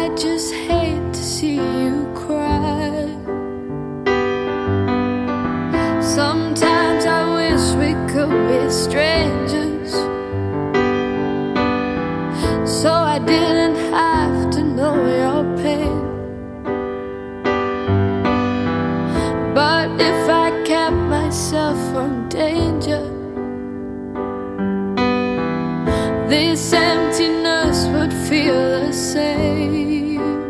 just hate to see you cry. Sometimes I wish we could be strangers, so I didn't have to know your pain. But if I kept myself from danger, this